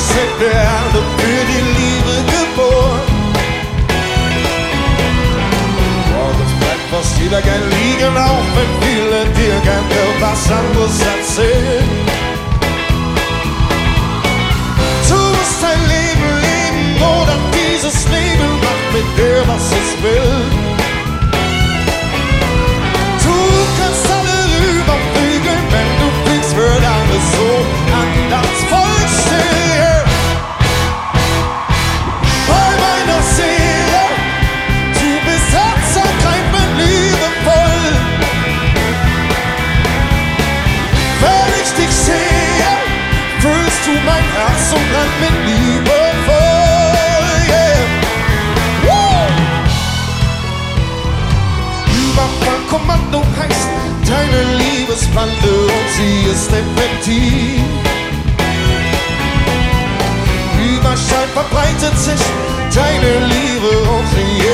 sind wir alle für die Liebe geboren. Morgens bleibt fast jeder gern liegen, auch wenn viele dir gerne was anderes erzählen. Du musst dein Leben leben oder dieses Leben macht mit dir, was es will. Du kannst alle überflügeln, wenn du fliegst, wird alles so anders voll still. Bei meiner Seele, du bist herzergreifend liebevoll. Wenn ich dich sehe, fühlst du mein Herz und brennt mit Liebe voll, yeah. Überfallkommando heißt deine Liebesbande und sie ist effektiv. Überschall verbreitet sich deine Liebe und sie